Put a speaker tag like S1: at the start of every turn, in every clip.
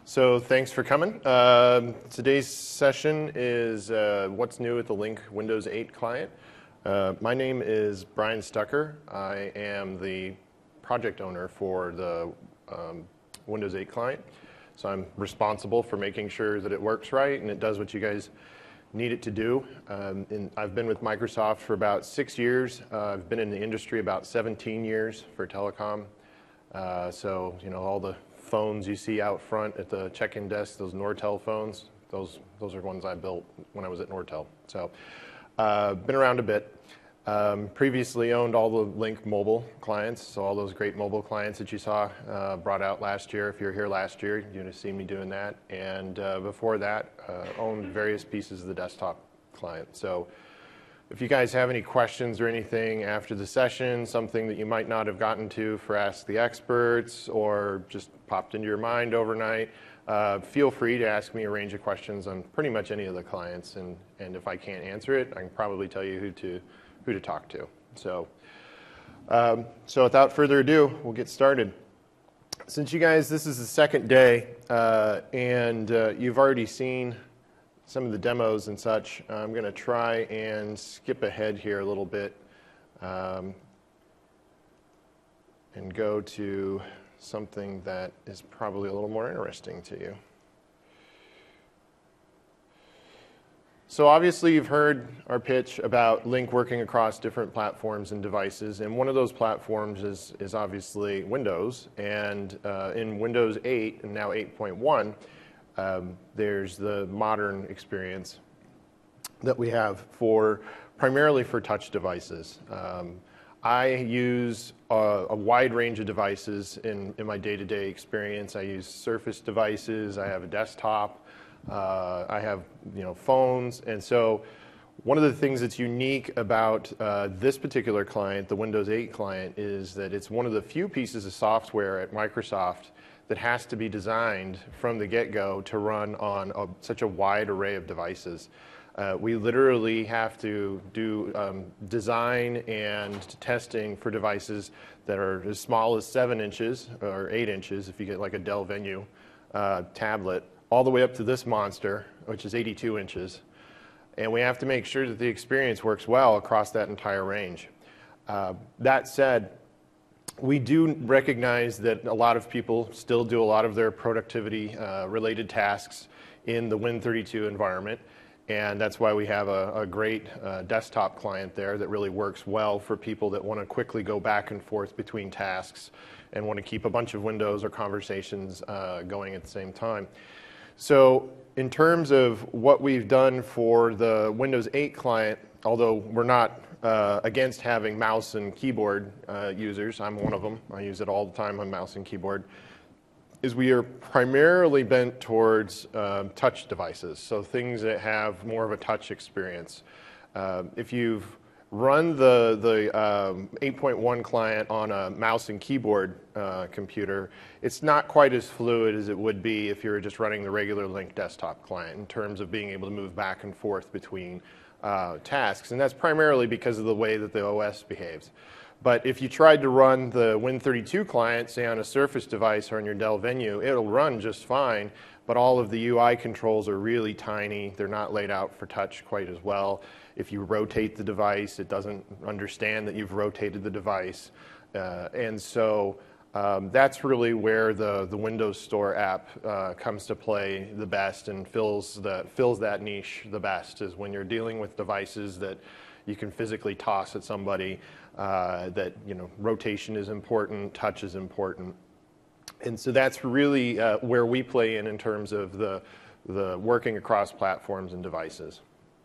S1: So thanks for coming. Today's session is what's new with the Lync Windows 8 client. My name is Brian Stucker. I am the project owner for the Windows 8 client. So I'm responsible for making sure that it works right and it does what you guys need it to do. I've been with Microsoft for about 6 years. I've been in the industry about 17 years for telecom. So, you know, all the phones you see out front at the check-in desk, those Nortel phones, those are ones I built when I was at Nortel. So, been around a bit. Previously owned all the Lync mobile clients, so all those great mobile clients that you saw brought out last year. If you were here last year, you'd have seen me doing that. And before that, owned various pieces of the desktop client. So if you guys have any questions or anything after the session, something that you might not have gotten to for Ask the Experts or just popped into your mind overnight, feel free to ask me a range of questions on pretty much any of the clients. And if I can't answer it, I can probably tell you who to talk to. So without further ado, we'll get started. Since you guys, this is the second day, and you've already seen some of the demos and such, I'm going to try and skip ahead here a little bit and go to something that is probably a little more interesting to you. So obviously you've heard our pitch about Lync working across different platforms and devices, and one of those platforms is obviously Windows. And in Windows 8 and now 8.1, there's the modern experience that we have primarily for touch devices. I use a wide range of devices in my day-to-day experience. I use Surface devices. I have a desktop. I have phones. And so one of the things that's unique about this particular client, the Windows 8 client, is that it's one of the few pieces of software at Microsoft that has to be designed from the get-go to run on such a wide array of devices. We literally have to do design and testing for devices that are as small as 7 inches or 8 inches, if you get like a Dell Venue tablet, all the way up to this monster, which is 82 inches. And we have to make sure that the experience works well across that entire range. That said, we do recognize that a lot of people still do a lot of their productivity related tasks in the Win32 environment, and that's why we have a great desktop client there that really works well for people that want to quickly go back and forth between tasks and want to keep a bunch of windows or conversations going at the same time. So in terms of what we've done for the Windows 8 client, although we're not against having mouse and keyboard users, I'm one of them, I use it all the time on mouse and keyboard, is we are primarily bent towards touch devices, so things that have more of a touch experience. If you've run the 8.1 client on a mouse and keyboard computer, it's not quite as fluid as it would be if you were just running the regular Lync desktop client in terms of being able to move back and forth between tasks, and that's primarily because of the way that the OS behaves. But if you tried to run the Win32 client, say on a Surface device or on your Dell Venue, it'll run just fine, but all of the UI controls are really tiny. They're not laid out for touch quite as well. If you rotate the device, it doesn't understand that you've rotated the device. And so that's really where the Windows Store app comes to play the best and fills that niche the best, is when you're dealing with devices that you can physically toss at somebody, that rotation is important, touch is important. And so that's really where we play in terms of the working across platforms and devices.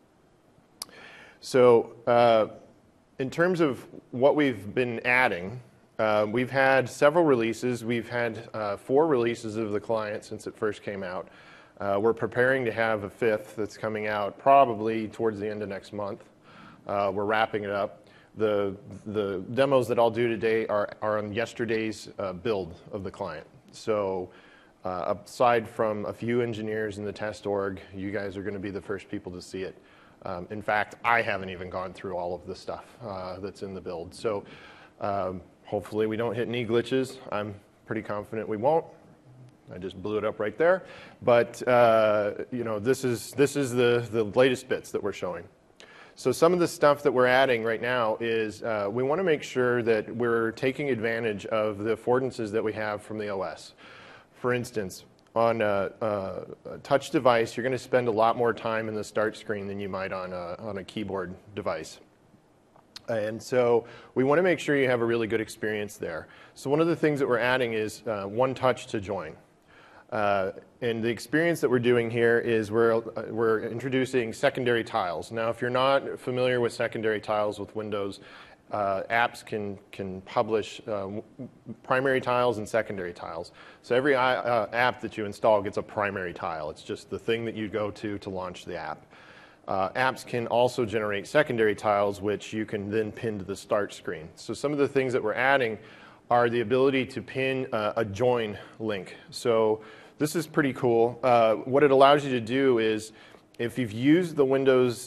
S1: So in terms of what we've been adding, we've had several releases. We've had 4 releases of the client since it first came out. We're preparing to have a 5th that's coming out probably towards the end of next month. We're wrapping it up. The demos that I'll do today are on yesterday's build of the client. So aside from a few engineers in the test org, you guys are going to be the first people to see it. In fact, I haven't even gone through all of the stuff that's in the build. So hopefully we don't hit any glitches. I'm pretty confident we won't. I just blew it up right there. But you know, this is the latest bits that we're showing. So some of the stuff that we're adding right now is we want to make sure that we're taking advantage of the affordances that we have from the OS. For instance, on a touch device, you're going to spend a lot more time in the start screen than you might on a keyboard device. And so we want to make sure you have a really good experience there. So one of the things that we're adding is one touch to join. And the experience that we're doing here is we're introducing secondary tiles. Now, if you're not familiar with secondary tiles with Windows, apps can publish primary tiles and secondary tiles. So every app that you install gets a primary tile. It's just the thing that you go to launch the app. Apps can also generate secondary tiles, which you can then pin to the start screen. So some of the things that we're adding are the ability to pin a join link. So this is pretty cool. What it allows you to do is, if you've used the Windows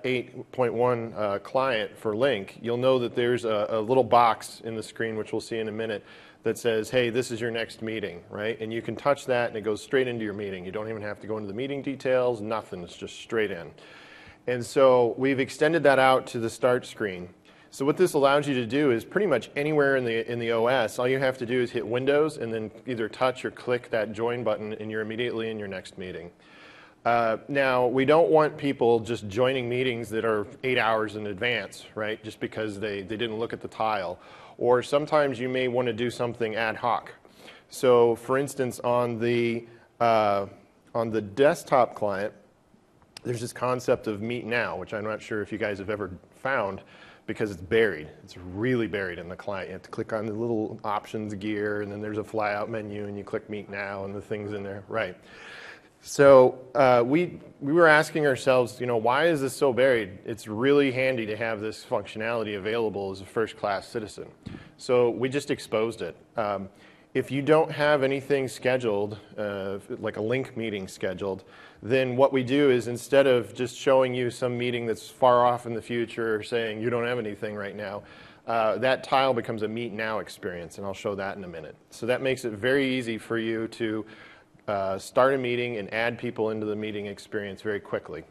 S1: 8.1 client for Lync, you'll know that there's a little box in the screen, which we'll see in a minute, that says, hey, this is your next meeting, right? And you can touch that and it goes straight into your meeting. You don't even have to go into the meeting details, nothing, it's just straight in. And so we've extended that out to the start screen. So what this allows you to do is pretty much anywhere in the OS, all you have to do is hit Windows and then either touch or click that join button and you're immediately in your next meeting. Now, we don't want people just joining meetings that are 8 hours in advance, right, just because they didn't look at the tile. Or sometimes you may want to do something ad hoc. So for instance, on the desktop client, there's this concept of Meet Now, which I'm not sure if you guys have ever found, because it's buried. It's really buried in the client. You have to click on the little options gear, and then there's a flyout menu, and you click Meet Now, and the thing's in there. Right. So we were asking ourselves, you know, why is this so buried? It's really handy to have this functionality available as a first-class citizen. So we just exposed it. If you don't have anything scheduled, like a Lync meeting scheduled, then what we do is, instead of just showing you some meeting that's far off in the future or saying you don't have anything right now, that tile becomes a Meet Now experience, and I'll show that in a minute. So that makes it very easy for you to start a meeting and add people into the meeting experience very quickly.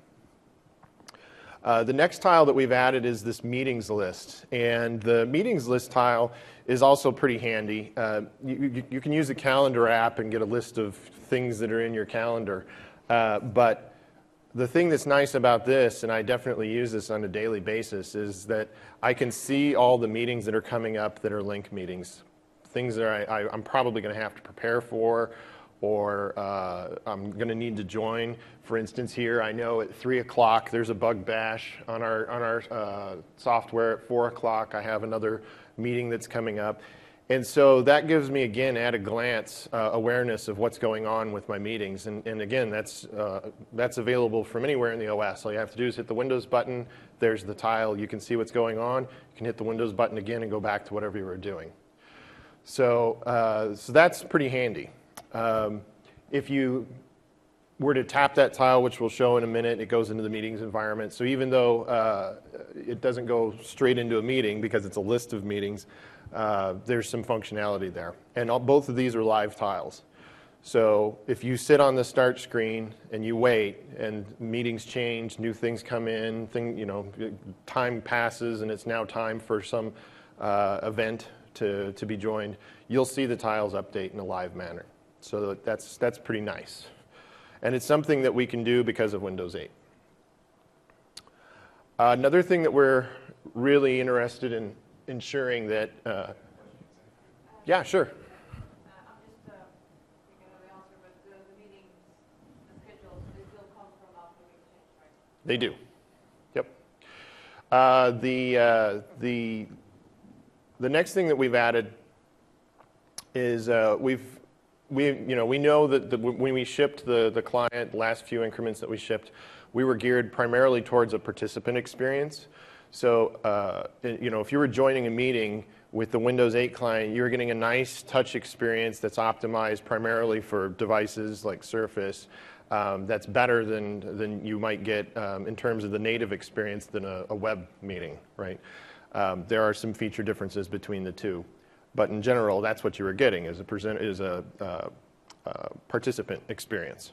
S1: The next tile that we've added is this meetings list, and the meetings list tile is also pretty handy. You can use the calendar app and get a list of things that are in your calendar, but the thing that's nice about this, and I definitely use this on a daily basis, is that I can see all the meetings that are coming up that are Lync meetings, things that I'm probably going to have to prepare for, or I'm going to need to join. For instance, here I know at 3 o'clock there's a bug bash on our software. At 4 o'clock I have another meeting that's coming up. And so that gives me, again, at a glance, awareness of what's going on with my meetings. And again, that's available from anywhere in the OS. All you have to do is hit the Windows button. There's the tile. You can see what's going on. You can hit the Windows button again and go back to whatever you were doing. So that's pretty handy. If you were to tap that tile, which we'll show in a minute, it goes into the meetings environment. So even though it doesn't go straight into a meeting because it's a list of meetings, there's some functionality there. And both of these are live tiles. So if you sit on the start screen and you wait and meetings change, new things come in, time passes and it's now time for some event to be joined, you'll see the tiles update in a live manner. So that's pretty nice. And it's something that we can do because of Windows 8. Another thing that we're really interested in ensuring that, yeah, sure.
S2: I'm just thinking of the answer, but the meetings, the schedules, they still come from after we change, right?
S1: They do. Yep. The next thing that we've added is we know that when we shipped the client, the last few increments that we shipped, we were geared primarily towards a participant experience. So, if you were joining a meeting with the Windows 8 client, you were getting a nice touch experience that's optimized primarily for devices like Surface. That's better than you might get in terms of the native experience than a web meeting, right? There are some feature differences between the two. But in general, that's what you were getting, is a participant experience.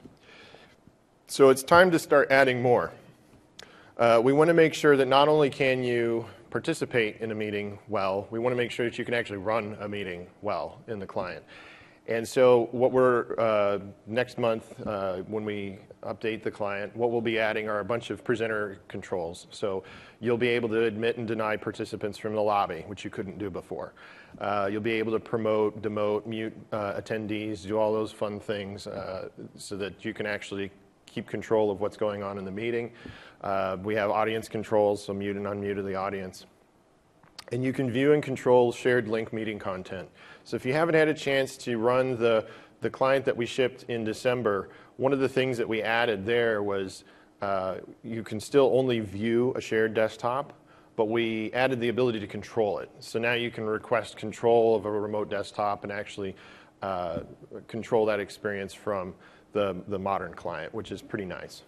S1: So it's time to start adding more. We want to make sure that not only can you participate in a meeting well, we want to make sure that you can actually run a meeting well in the client. And so what we're, next month, when we update the client, what we'll be adding are a bunch of presenter controls. So you'll be able to admit and deny participants from the lobby, which you couldn't do before. You'll be able to promote, demote, mute attendees, do all those fun things so that you can actually keep control of what's going on in the meeting. We have audience controls, so mute and unmute the audience. And you can view and control shared link meeting content. So if you haven't had a chance to run the client that we shipped in December, one of the things that we added there was you can still only view a shared desktop, but we added the ability to control it. So now you can request control of a remote desktop and actually control that experience from the modern client, which is pretty nice.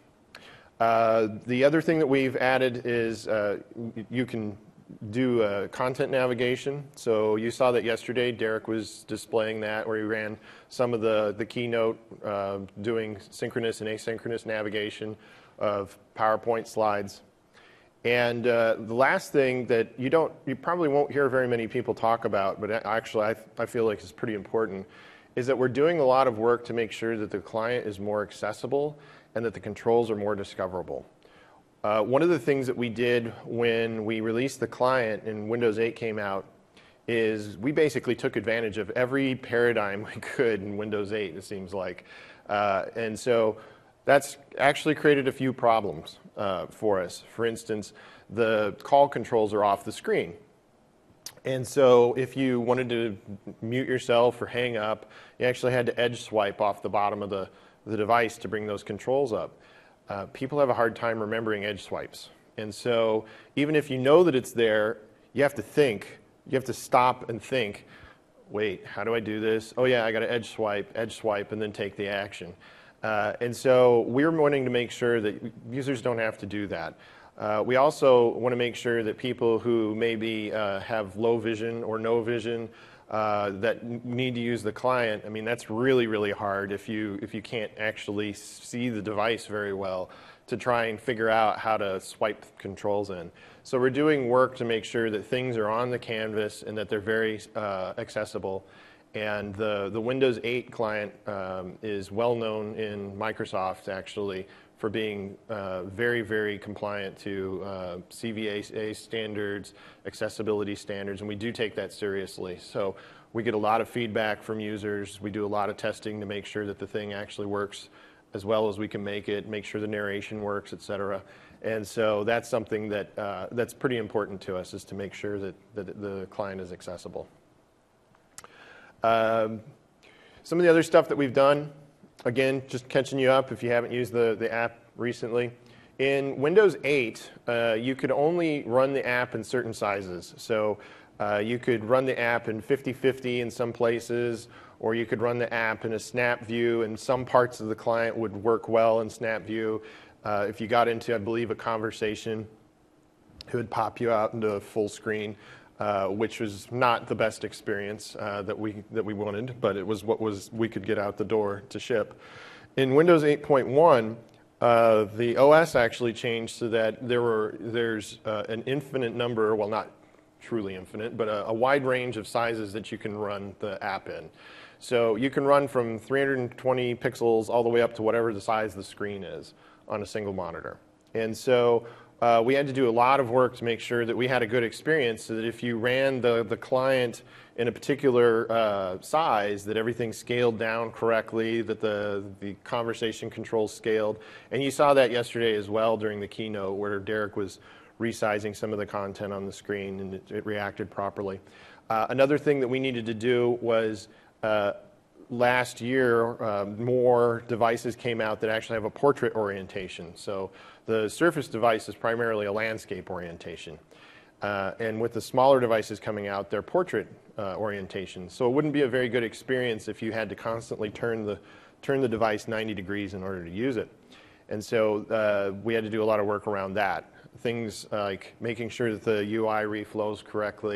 S1: The other thing that we've added is you can do content navigation. So you saw that yesterday. Derek was displaying that, where he ran some of the keynote doing synchronous and asynchronous navigation of PowerPoint slides. And the last thing that you probably won't hear very many people talk about, but actually I feel like is pretty important, is that we're doing a lot of work to make sure that the client is more accessible and that the controls are more discoverable. One of the things that we did when we released the client and Windows 8 came out is we basically took advantage of every paradigm we could in Windows 8, it seems like. And so that's actually created a few problems for us. For instance, the call controls are off the screen. And so if you wanted to mute yourself or hang up, you actually had to edge swipe off the bottom of the device to bring those controls up. People have a hard time remembering edge swipes. And so even if you know that it's there, you have to think. You have to stop and think, wait, how do I do this? Oh yeah, I got to edge swipe, and then take the action. And so we're wanting to make sure that users don't have to do that. We also want to make sure that people who maybe have low vision or no vision that need to use the client, I mean, that's really, really hard if you can't actually see the device very well to try and figure out how to swipe controls in. So we're doing work to make sure that things are on the canvas and that they're very accessible. And the Windows 8 client is well known in Microsoft, actually, for being very, very compliant to CVA standards, accessibility standards, and we do take that seriously. So we get a lot of feedback from users. We do a lot of testing to make sure that the thing actually works as well as we can make sure the narration works, et cetera. And so that's something that that's pretty important to us, is to make sure that the client is accessible. Some of the other stuff that we've done, again, just catching you up if you haven't used the app recently. In Windows 8, you could only run the app in certain sizes. So you could run the app in 50/50 in some places, or you could run the app in a snap view, and some parts of the client would work well in snap view. If you got into, I believe, a conversation, it would pop you out into full screen. Which was not the best experience that we wanted, but it was what we could get out the door to ship. In Windows 8.1, the OS actually changed so that there's an infinite number, well, not truly infinite, but a wide range of sizes that you can run the app in. So you can run from 320 pixels all the way up to whatever the size the screen is on a single monitor. And so we had to do a lot of work to make sure that we had a good experience, so that if you ran the client in a particular size, that everything scaled down correctly, that the conversation controls scaled. And you saw that yesterday as well during the keynote, where Derek was resizing some of the content on the screen, and it reacted properly. Another thing that we needed to do was last year, more devices came out that actually have a portrait orientation. So the Surface device is primarily a landscape orientation. And with the smaller devices coming out, they're portrait orientation. So it wouldn't be a very good experience if you had to constantly turn the device 90 degrees in order to use it. And so we had to do a lot of work around that. Things like making sure that the UI reflows correctly,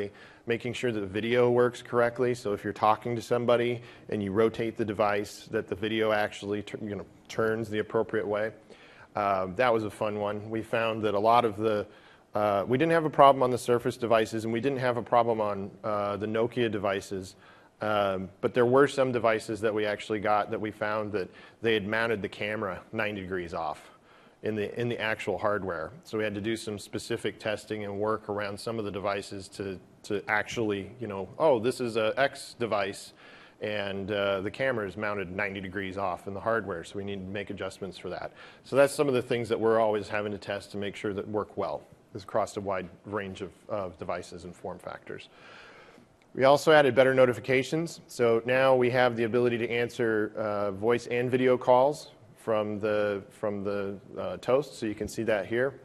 S1: making sure that the video works correctly. So if you're talking to somebody and you rotate the device, that the video actually turns the appropriate way. That was a fun one. We found that a lot of the we didn't have a problem on the Surface devices, and we didn't have a problem on the Nokia devices. But there were some devices that we actually got that we found that they had mounted the camera 90 degrees off in the actual hardware. So we had to do some specific testing and work around some of the devices to actually, oh, this is a X device, and the camera is mounted 90 degrees off in the hardware, so we need to make adjustments for that. So that's some of the things that we're always having to test to make sure that work well. It's across a wide range of devices and form factors. We also added better notifications. So now we have the ability to answer voice and video calls from the Toast. So you can see that here.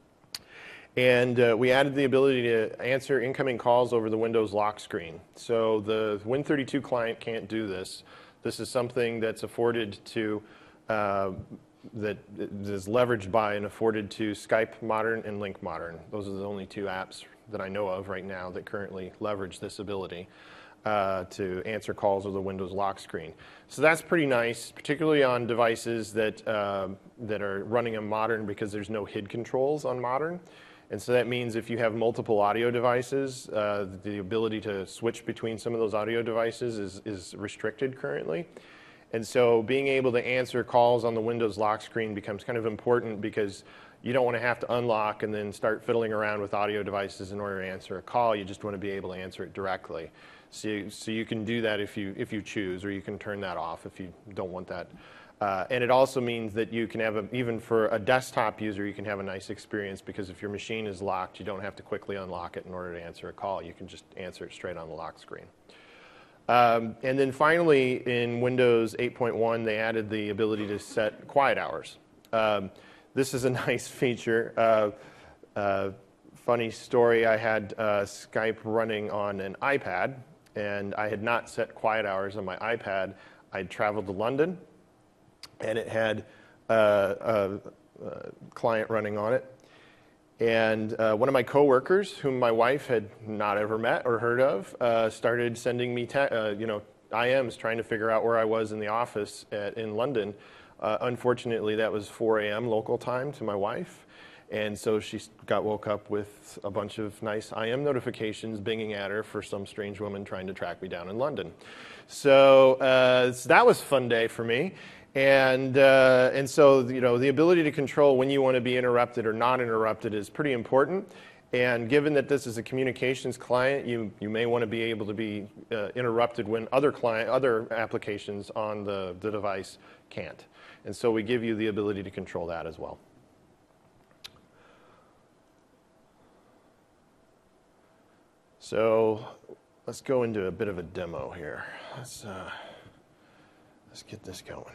S1: And we added the ability to answer incoming calls over the Windows lock screen. So the Win32 client can't do this. This is something that's afforded to, that is leveraged by and afforded to Skype Modern and Lync Modern. Those are the only two apps that I know of right now that currently leverage this ability to answer calls over the Windows lock screen. So that's pretty nice, particularly on devices that are running on Modern, because there's no HID controls on Modern. And so that means if you have multiple audio devices, the ability to switch between some of those audio devices is restricted currently. And so being able to answer calls on the Windows lock screen becomes kind of important, because you don't want to have to unlock and then start fiddling around with audio devices in order to answer a call. You just want to be able to answer it directly. So you can do that if you choose, or you can turn that off if you don't want that. And it also means that you can have, even for a desktop user, you can have a nice experience, because if your machine is locked, you don't have to quickly unlock it in order to answer a call. You can just answer it straight on the lock screen. And then finally, in Windows 8.1, they added the ability to set quiet hours. This is a nice feature. Funny story, I had Skype running on an iPad, and I had not set quiet hours on my iPad. I'd traveled to London, and it had a client running on it. And one of my coworkers, whom my wife had not ever met or heard of, started sending me IMs trying to figure out where I was in the office in London. Unfortunately, that was 4 a.m. local time to my wife. And so she got woke up with a bunch of nice IM notifications binging at her for some strange woman trying to track me down in London. So that was a fun day for me. And so, the ability to control when you want to be interrupted or not interrupted is pretty important. And given that this is a communications client, you may want to be able to be interrupted when other applications on the device can't. And so we give you the ability to control that as well. So let's go into a bit of a demo here. Let's get this going,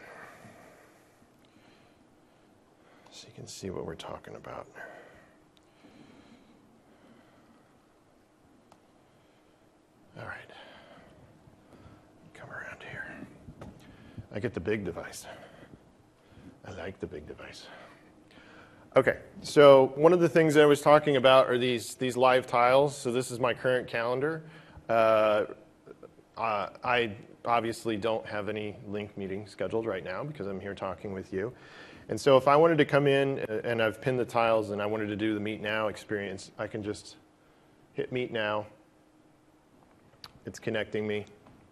S1: so you can see what we're talking about. All right. Come around here. I get the big device. I like the big device. Okay, so one of the things I was talking about are these live tiles. So this is my current calendar. I obviously don't have any Lync meetings scheduled right now because I'm here talking with you. And so if I wanted to come in and I've pinned the tiles and I wanted to do the Meet Now experience, I can just hit Meet Now. It's connecting me.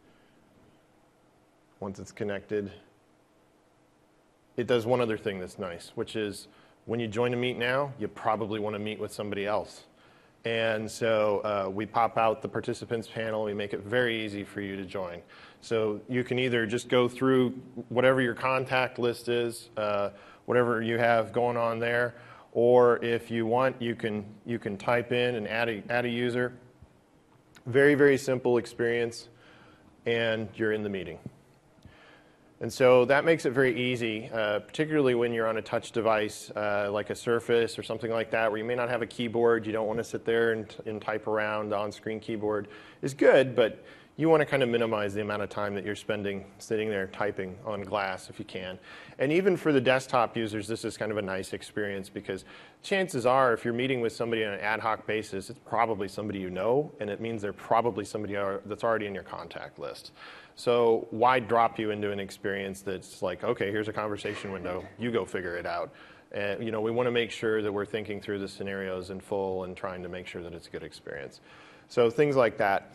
S1: Once it's connected, it does one other thing that's nice, which is when you join a Meet Now, you probably want to meet with somebody else. And so we pop out the participants panel. We make it very easy for you to join. So you can either just go through whatever your contact list is, whatever you have going on there, or if you want, you can type in and add a user. Very, very simple experience, and you're in the meeting. And so that makes it very easy, particularly when you're on a touch device like a Surface or something like that, where you may not have a keyboard. You don't want to sit there and type around. The on-screen keyboard is good, but you want to kind of minimize the amount of time that you're spending sitting there typing on glass if you can. And even for the desktop users, this is kind of a nice experience because chances are if you're meeting with somebody on an ad hoc basis, it's probably somebody you know, and it means they're probably somebody that's already in your contact list. So why drop you into an experience that's like, okay, here's a conversation window, you go figure it out. And you know, we want to make sure that we're thinking through the scenarios in full and trying to make sure that it's a good experience. So things like that.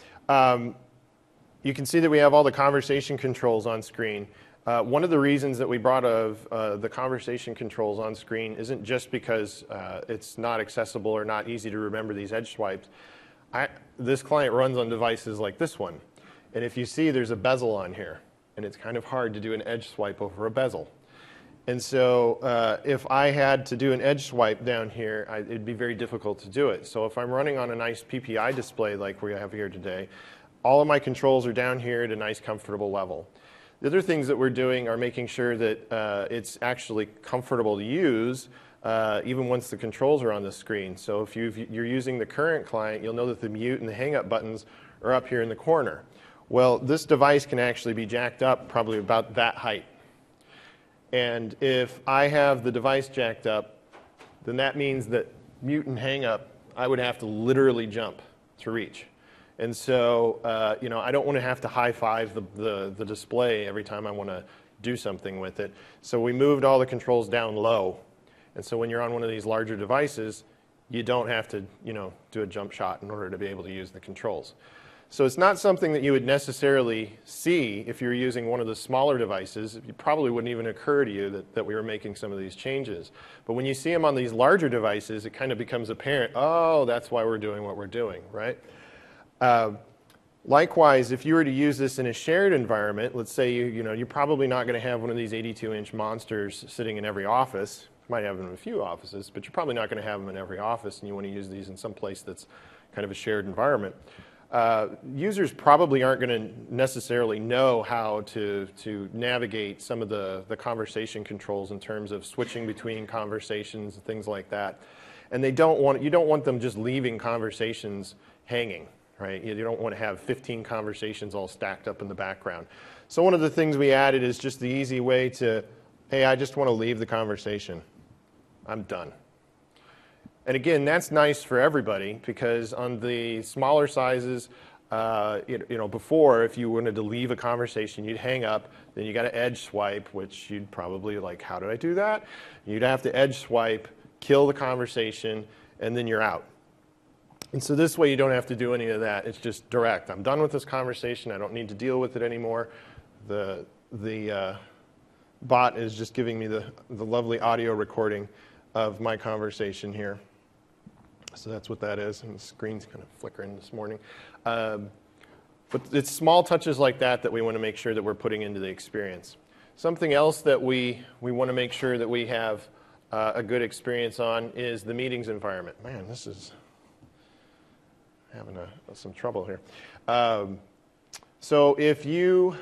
S1: You can see that we have all the conversation controls on screen. One of the reasons that we brought the conversation controls on screen isn't just because it's not accessible or not easy to remember these edge swipes. This client runs on devices like this one. And if you see, there's a bezel on here. And it's kind of hard to do an edge swipe over a bezel. And so if I had to do an edge swipe down here, it'd be very difficult to do it. So if I'm running on a nice PPI display like we have here today, all of my controls are down here at a nice, comfortable level. The other things that we're doing are making sure that it's actually comfortable to use even once the controls are on the screen. So if you're using the current client, you'll know that the mute and the hang up buttons are up here in the corner. Well, this device can actually be jacked up probably about that height. And if I have the device jacked up, then that means that mute and hang up, I would have to literally jump to reach. And so, you know, I don't want to have to high-five the display every time I want to do something with it. So we moved all the controls down low. And so when you're on one of these larger devices, you don't have to, you know, do a jump shot in order to be able to use the controls. So it's not something that you would necessarily see if you're using one of the smaller devices. It probably wouldn't even occur to you that we were making some of these changes. But when you see them on these larger devices, it kind of becomes apparent, oh, that's why we're doing what we're doing, right? Likewise, if you were to use this in a shared environment, let's say you're probably not going to have one of these 82-inch monsters sitting in every office. You might have them in a few offices, but you're probably not going to have them in every office, and you want to use these in some place that's kind of a shared environment. Users probably aren't going to necessarily know how to navigate some of the conversation controls in terms of switching between conversations and things like that. And you don't want them just leaving conversations hanging. Right? You don't want to have 15 conversations all stacked up in the background. So one of the things we added is just the easy way to, hey, I just want to leave the conversation. I'm done. And again, that's nice for everybody because on the smaller sizes, before if you wanted to leave a conversation, you'd hang up, then you got to edge swipe, which you'd probably like, how did I do that? You'd have to edge swipe, kill the conversation, and then you're out. And so this way you don't have to do any of that. It's just direct. I'm done with this conversation. I don't need to deal with it anymore. The bot is just giving me the lovely audio recording of my conversation here. So that's what that is. And the screen's kind of flickering this morning. But it's small touches like that we want to make sure that we're putting into the experience. Something else that we want to make sure that we have a good experience on is the meetings environment. Man, this is having some trouble here. So if you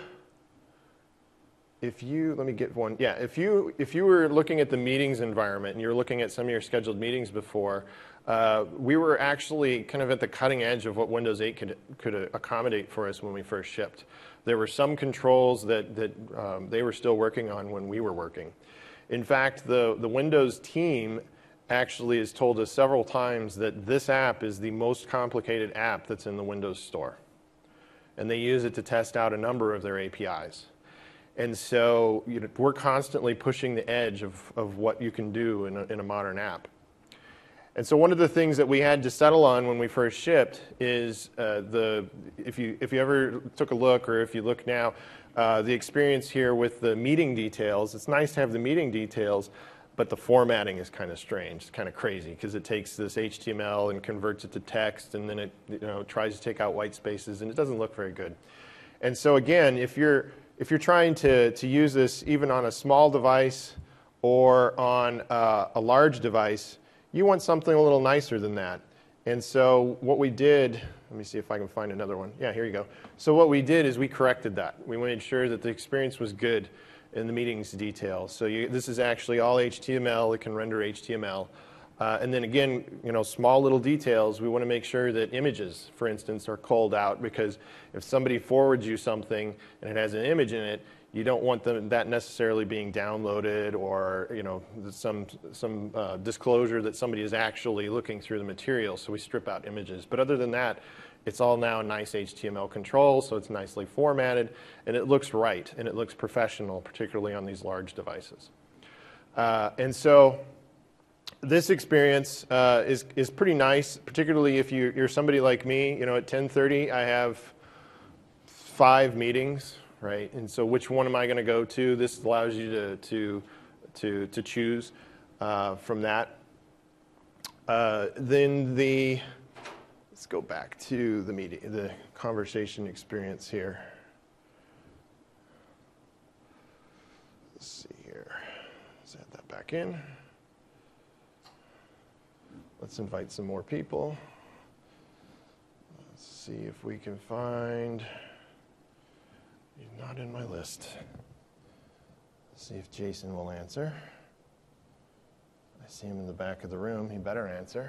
S1: let me get one. Yeah, if you were looking at the meetings environment and you were looking at some of your scheduled meetings before, we were actually kind of at the cutting edge of what Windows 8 could accommodate for us when we first shipped. There were some controls that they were still working on when we were working. In fact, the Windows team actually has told us several times that this app is the most complicated app that's in the Windows Store. And they use it to test out a number of their APIs. And so we're constantly pushing the edge of what you can do in a modern app. And so one of the things that we had to settle on when we first shipped is if you ever took a look or if you look now, the experience here with the meeting details, it's nice to have the meeting details, but the formatting is kind of strange. It's kind of crazy because it takes this HTML and converts it to text, and then it tries to take out white spaces, and it doesn't look very good. And so again, if you're trying to use this even on a small device or on a large device, you want something a little nicer than that. And so what we did, let me see if I can find another one. Yeah, here you go. So what we did is we corrected that. We made sure that the experience was good in the meetings details. So this is actually all HTML. It can render HTML. And then again, small little details. We want to make sure that images, for instance, are culled out, because if somebody forwards you something and it has an image in it, you don't want that necessarily being downloaded, or some disclosure that somebody is actually looking through the material. So we strip out images. But other than that, it's all now nice HTML control, so it's nicely formatted, and it looks right, and it looks professional, particularly on these large devices. And so this experience is pretty nice, particularly if you're somebody like me. At 10:30, I have 5 meetings. Right, and so which one am I going to go to? This allows you to choose from that. Let's go back to the conversation experience here. Let's see here. Let's add that back in. Let's invite some more people. Let's see if we can find. He's not in my list. Let's see if Jason will answer. I see him in the back of the room. He better answer.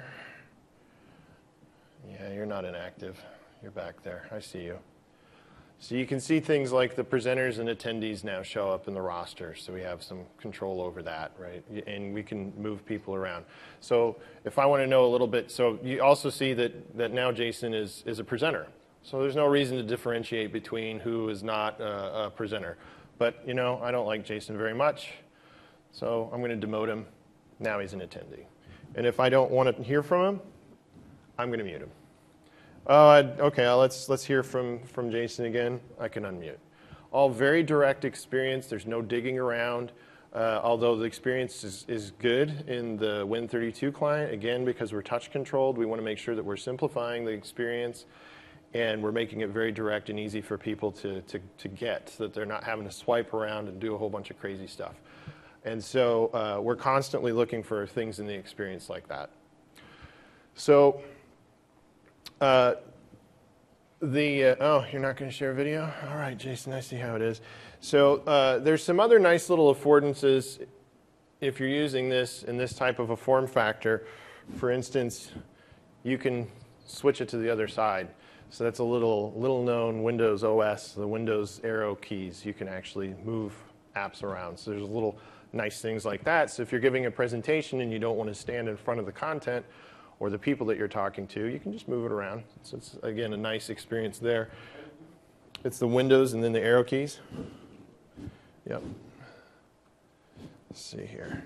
S1: Yeah, you're not inactive. You're back there. I see you. So you can see things like the presenters and attendees now show up in the roster, so we have some control over that, right? And we can move people around. So if I want to know a little bit, so you also see that now Jason is a presenter. So there's no reason to differentiate between who is not a presenter. But, I don't like Jason very much, so I'm going to demote him. Now he's an attendee. And if I don't want to hear from him, I'm going to mute him. Okay, let's hear from Jason again. I can unmute. All very direct experience. There's no digging around. Although the experience is good in the Win32 client, again, because we're touch controlled, we want to make sure that we're simplifying the experience. And we're making it very direct and easy for people to get, so that they're not having to swipe around and do a whole bunch of crazy stuff. And so we're constantly looking for things in the experience like that. So oh, you're not going to share a video? All right, Jason, I see how it is. So there's some other nice little affordances if you're using this in this type of a form factor. For instance, you can switch it to the other side. So that's a little known Windows OS, the Windows arrow keys. You can actually move apps around. So there's little nice things like that. So if you're giving a presentation and you don't want to stand in front of the content or the people that you're talking to, you can just move it around. So it's, again, a nice experience there. It's the Windows and then the arrow keys. Yep. Let's see here.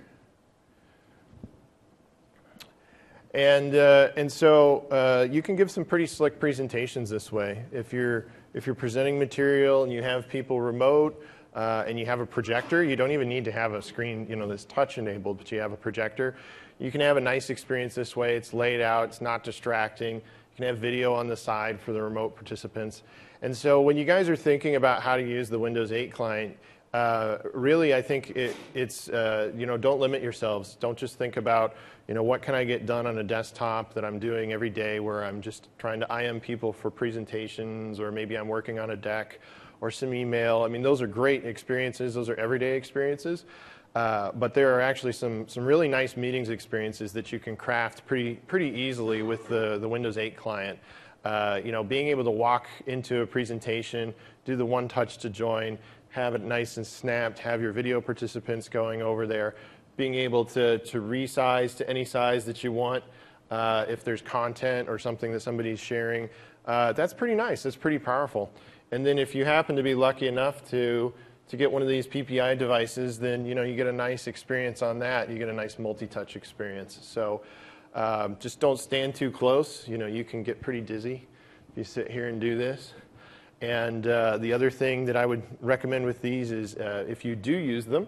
S1: And so you can give some pretty slick presentations this way. If you're presenting material and you have people remote and you have a projector, you don't even need to have a screen, that's touch enabled, but you have a projector. You can have a nice experience this way. It's laid out. It's not distracting. You can have video on the side for the remote participants. And so when you guys are thinking about how to use the Windows 8 client, really, I think it's don't limit yourselves. Don't just think about, what can I get done on a desktop that I'm doing every day where I'm just trying to IM people for presentations, or maybe I'm working on a deck or some email. I mean, those are great experiences. Those are everyday experiences. But there are actually some really nice meetings experiences that you can craft pretty easily with the Windows 8 client. Being able to walk into a presentation, do the one touch to join, have it nice and snapped, have your video participants going over there, being able to resize to any size that you want if there's content or something that somebody's sharing. That's pretty nice. That's pretty powerful. And then if you happen to be lucky enough to get one of these PPI devices, then you get a nice experience on that. You get a nice multi-touch experience. So just don't stand too close. You can get pretty dizzy if you sit here and do this. And the other thing that I would recommend with these is if you do use them,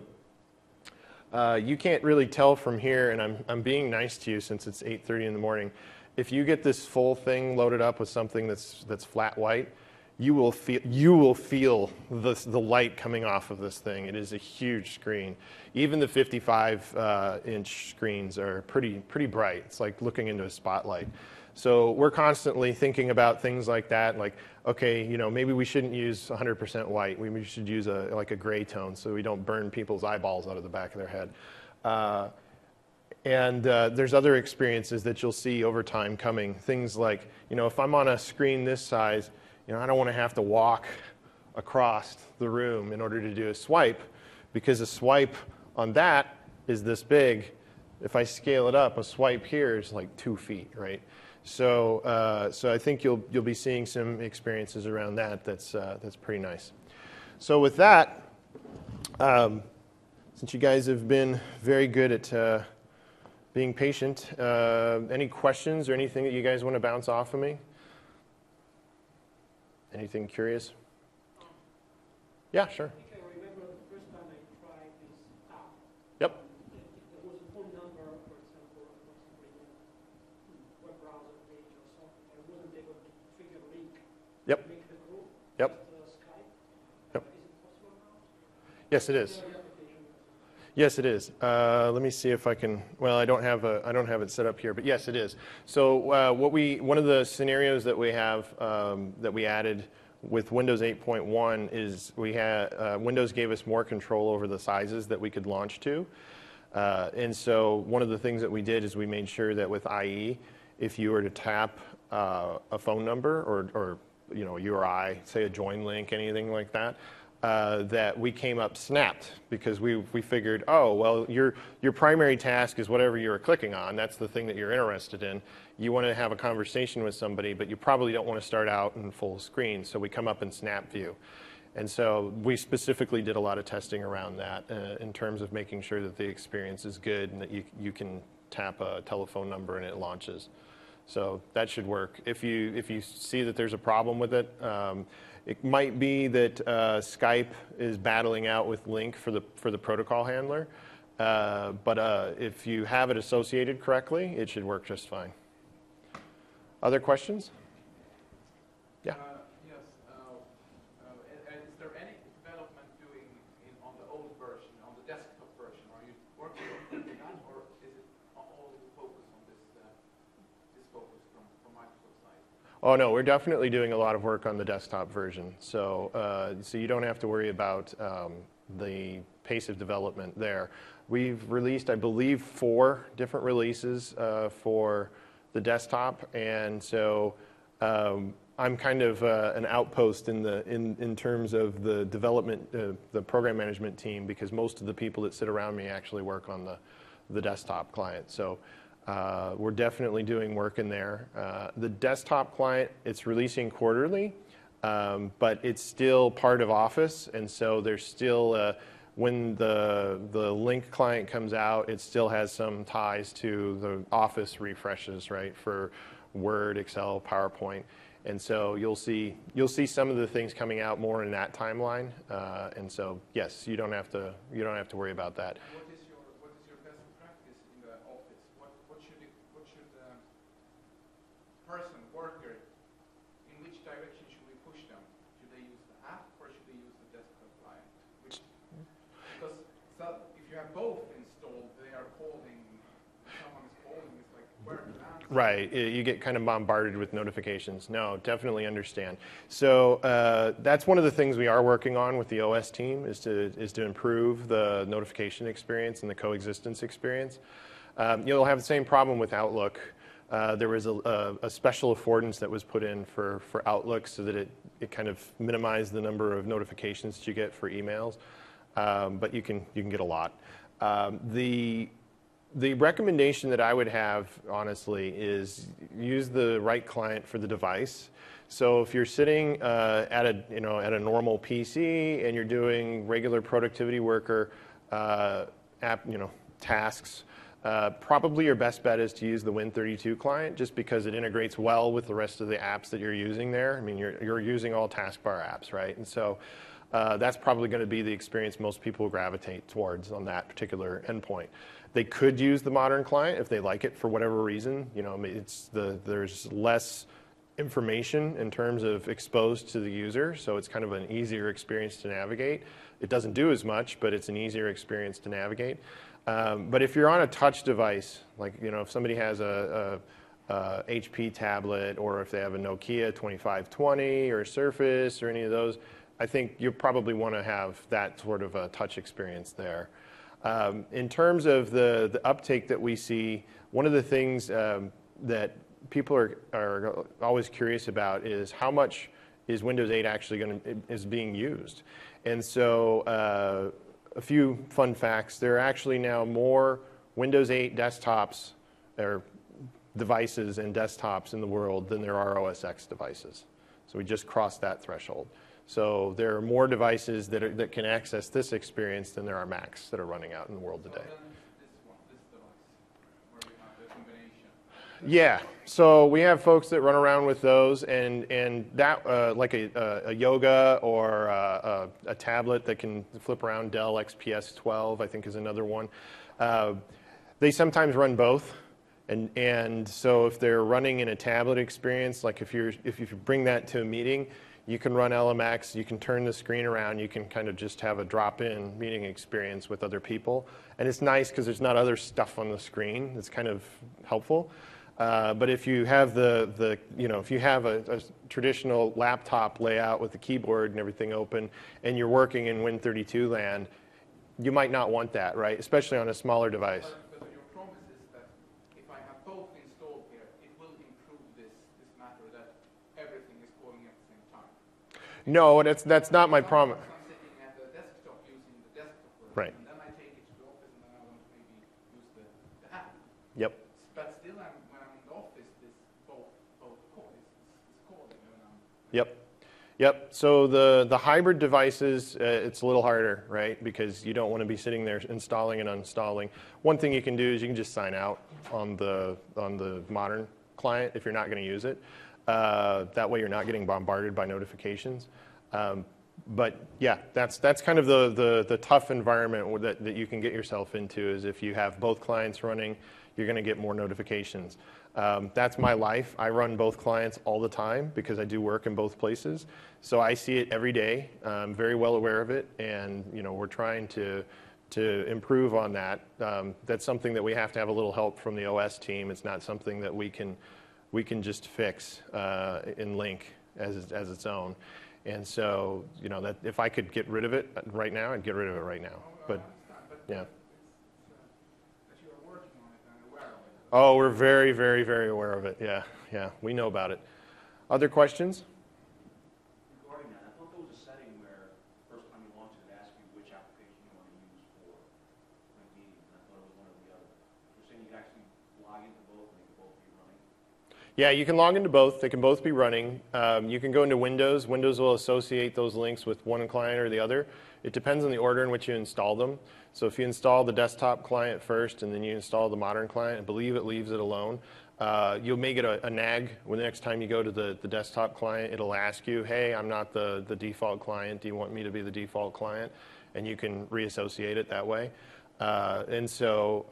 S1: you can't really tell from here, and I'm being nice to you since it's 8:30 in the morning. If you get this full thing loaded up with something that's flat white, you will feel the light coming off of this thing. It is a huge screen. Even the 55-inch screens are pretty bright. It's like looking into a spotlight. So we're constantly thinking about things like that, like, okay, maybe we shouldn't use 100% white. We should use a gray tone so we don't burn people's eyeballs out of the back of their head. And there's other experiences that you'll see over time coming. Things like, if I'm on a screen this size, I don't want to have to walk across the room in order to do a swipe, because a swipe on that is this big. If I scale it up, a swipe here is like 2 feet, right? So I think you'll be seeing some experiences around that. That's pretty nice. So with that, since you guys have been very good at being patient, any questions or anything that you guys want to bounce off of me? Anything curious? Yeah, sure.
S3: I think I remember the first time I tried this app.
S1: Yep.
S3: There was a phone number, for example, possibly a web browser page or something. I wasn't able to trigger a link.
S1: Yep.
S3: Make the group.
S1: Yep.
S3: Skype.
S1: Yep.
S3: Is it possible now?
S1: Yes, it is. Yes, it is. Let me see if I can. Well, I don't have it set up here, but yes, it is. So one of the scenarios that we have that we added with Windows 8.1 is Windows gave us more control over the sizes that we could launch to, and so one of the things that we did is we made sure that with IE, if you were to tap a phone number or a URI, say a join link, anything like that. That we came up snapped, because we figured, oh, well, your primary task is whatever you're clicking on. That's the thing that you're interested in. You want to have a conversation with somebody, but you probably don't want to start out in full screen. So we come up in snap view. And so we specifically did a lot of testing around that in terms of making sure that the experience is good and that you can tap a telephone number and it launches. So that should work. If you see that there's a problem with it, it might be that Skype is battling out with Link for the protocol handler, but if you have it associated correctly, it should work just fine. Other questions? Yeah.
S4: Yes. Is there any development doing on the old version, on the desktop version? Are you working on that, or is it all focused on this focus from Microsoft side?
S1: Oh no, we're definitely doing a lot of work on the desktop version. So you don't have to worry about the pace of development there. We've released, I believe, 4 different releases for the desktop, and so I'm kind of an outpost in terms of the development, the program management team, because most of the people that sit around me actually work on the desktop client. So we're definitely doing work in there. The desktop client, it's releasing quarterly, but it's still part of Office, and so there's still when the Link client comes out, it still has some ties to the Office refreshes, right, for Word, Excel, PowerPoint, and so you'll see some of the things coming out more in that timeline, and so yes, you don't have to worry about that.
S4: What is your best practice in the Office? What should the person, worker, in which direction should we push them? Should they use the app or should they use the desktop client? Because if you have both installed, they are calling, someone is calling, it's like, where to answer?
S1: Right, you get kind of bombarded with notifications. No, definitely understand. So that's one of the things we are working on with the OS team is to improve the notification experience and the coexistence experience. You'll have the same problem with Outlook. There was a special affordance that was put in for Outlook so that it kind of minimized the number of notifications that you get for emails, but you can get a lot. The recommendation that I would have, honestly, is use the right client for the device. So if you're sitting at a normal PC and you're doing regular productivity worker tasks, probably your best bet is to use the Win32 client, just because it integrates well with the rest of the apps that you're using there. I mean, you're using all taskbar apps, right? And so that's probably going to be the experience most people gravitate towards on that particular endpoint. They could use the modern client if they like it for whatever reason. There's less information in terms of exposed to the user, so it's kind of an easier experience to navigate. It doesn't do as much, but it's an easier experience to navigate. But if you're on a touch device, like if somebody has a HP tablet, or if they have a Nokia 2520 or Surface or any of those, I think you probably want to have that sort of a touch experience there. In terms of the uptake that we see, one of the things that people are always curious about is how much is Windows 8 actually is being used. And so a few fun facts. There are actually now more Windows 8 desktops or devices and desktops in the world than there are OS X devices. So we just crossed that threshold. So there are more devices that can access this experience than there are Macs that are running out in the world
S4: So
S1: today.
S4: then this device, where we have the combination.
S1: Yeah, so we have folks that run around with those, and that like a Yoga or a tablet that can flip around. Dell XPS 12, I think, is another one. They sometimes run both, and so if they're running in a tablet experience, like if you bring that to a meeting, you can run LMX. You can turn the screen around. You can kind of just have a drop-in meeting experience with other people, and it's nice because there's not other stuff on the screen. It's kind of helpful. But if you have if you have a traditional laptop layout with the keyboard and everything open, and you're working in Win32 land, you might not want that, right? Especially on a smaller device.
S4: But your promise is that if I have both installed here, it will improve this matter that everything is calling at the same time.
S1: No, that's not my promise.
S4: I'm sitting at the desktop using the desktop version,
S1: Right.
S4: and then I take it to the office, and then I want to maybe use the app.
S1: Yep.
S4: But still, when I'm in the office, this both call is calling when I'm.
S1: Yep. Yep. So the hybrid devices, it's a little harder, right? Because you don't want to be sitting there installing and uninstalling. One thing you can do is you can just sign out on the modern client if you're not going to use it. That way you're not getting bombarded by notifications. But yeah, that's kind of the tough environment that you can get yourself into, is if you have both clients running, you're going to get more notifications. That's my life. I run both clients all the time because I do work in both places. So I see it every day. I'm very well aware of it, and we're trying to improve on that. That's something that we have to have a little help from the OS team. It's not something that we can just fix in Link as its own. And so, that if I could get rid of it right now, I'd get rid of it right now. But yeah.
S4: That you are working on it and aware of it.
S1: Oh, we're very, very, very aware of it. Yeah, we know about it. Other questions?
S5: Regarding that, I thought there was a setting where first time you launched it, it asked you which application you want to use for meetings, and I thought it was one or the other. You're saying you can actually log into both and they can both be running?
S1: Yeah, you can log into both. They can both be running. You can go into Windows. Windows will associate those links with one client or the other. It depends on the order in which you install them. So if you install the desktop client first and then you install the modern client, I believe it leaves it alone. You may get a nag when the next time you go to the desktop client. It'll ask you, hey, I'm not the default client. Do you want me to be the default client? And you can reassociate it that way. And so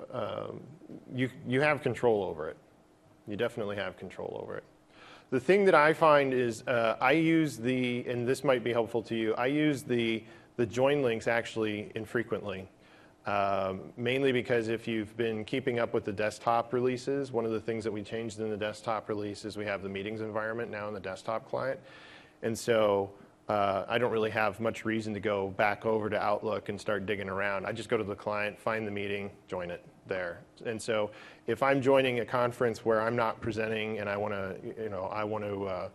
S1: you have control over it. You definitely have control over it. The thing that I find is I use and this might be helpful to you, I use the join links actually infrequently. Mainly because if you've been keeping up with the desktop releases, one of the things that we changed in the desktop release is we have the meetings environment now in the desktop client. And so I don't really have much reason to go back over to Outlook and start digging around. I just go to the client, find the meeting, join it there. And so if I'm joining a conference where I'm not presenting and I want to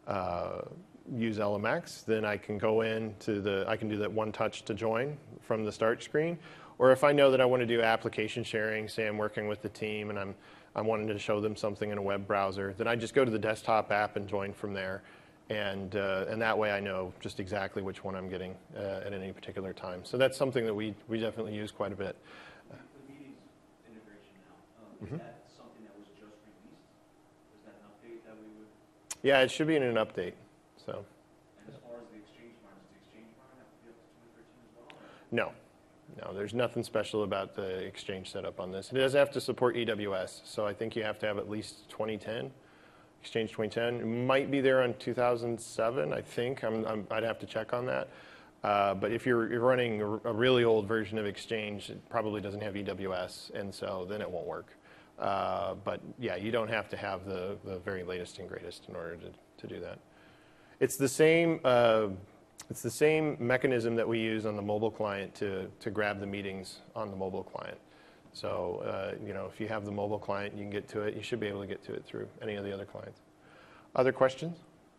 S1: use LMX, then I can go I can do that one touch to join from the start screen. Or if I know that I want to do application sharing, say I'm working with the team and I'm wanting to show them something in a web browser, then I just go to the desktop app and join from there. And that way I know just exactly which one I'm getting at any particular time. So that's something that we definitely use quite a bit.
S5: The meetings integration now, is that something that was just released? Is that an update that we would?
S1: Yeah, it should be in an update. So.
S5: And as far as the Exchange environment, does the Exchange environment have to be up to 2013 as well? Or?
S1: No, there's nothing special about the Exchange setup on this. It does have to support EWS, so I think you have to have at least 2010, Exchange 2010. It might be there on 2007, I think. I'd have to check on that. But if you're running a really old version of Exchange, it probably doesn't have EWS, and so then it won't work. But yeah, you don't have to have the very latest and greatest in order to do that. It's the same It's the same mechanism that we use on the mobile client to grab the meetings on the mobile client. So, if you have the mobile client, you can get to it. You should be able to get to it through any of the other clients. Other questions?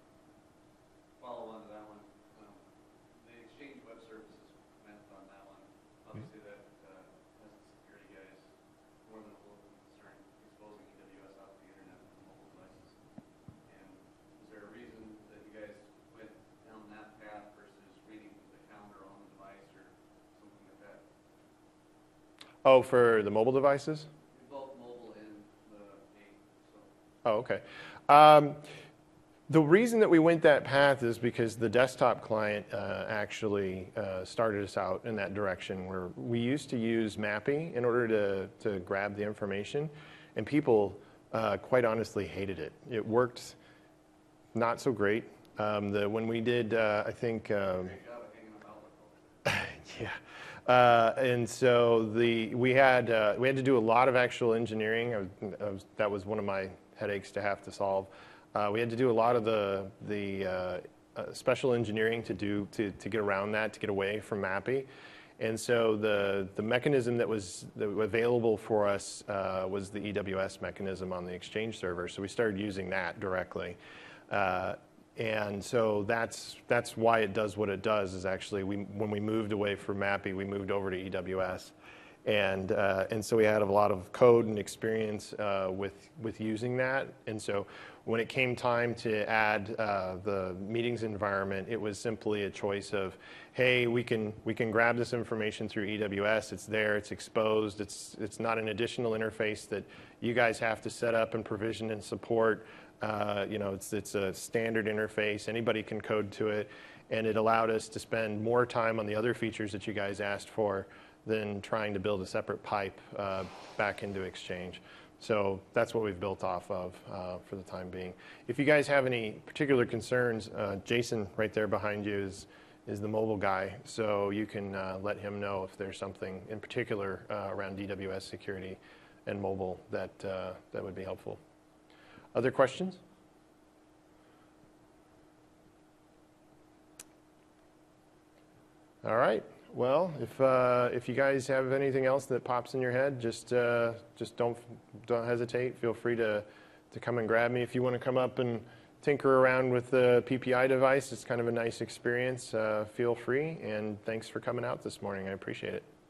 S6: Follow on to that one. The Exchange Web Services meant on that one. Obviously, that has the security guys more than a little concerned exposing EWS out to the internet and mobile devices. And is there a reason that you guys went down that path versus reading the calendar on the device or something like that?
S1: Oh, for the mobile devices?
S6: Both mobile and the 8. So.
S1: Oh, okay. The reason that we went that path is because the desktop client actually started us out in that direction, where we used to use Mappy in order to grab the information, and people quite honestly hated it. It worked not so great. When we did, I think,
S6: Great job of hanging about with
S1: yeah. And so we had to do a lot of actual engineering. That was one of my headaches to have to solve. We had to do a lot of the special engineering to get around that, to get away from Mappy. And so the mechanism that was available for us was the EWS mechanism on the Exchange server. So we started using that directly. And so that's why it does what it does, is actually when we moved away from Mappy, we moved over to EWS. And so we had a lot of code and experience with using that. And so when it came time to add the meetings environment, it was simply a choice of, hey, we can grab this information through EWS. It's there. It's exposed. It's not an additional interface that you guys have to set up and provision and support. It's a standard interface. Anybody can code to it, and it allowed us to spend more time on the other features that you guys asked for than trying to build a separate pipe back into Exchange. So that's what we've built off of for the time being. If you guys have any particular concerns, Jason right there behind you is the mobile guy, so you can let him know if there's something in particular around DWS security and mobile that would be helpful. Other questions? All right. Well, if you guys have anything else that pops in your head, just don't hesitate. Feel free to come and grab me. If you want to come up and tinker around with the PPI device, it's kind of a nice experience. Feel free, and thanks for coming out this morning. I appreciate it.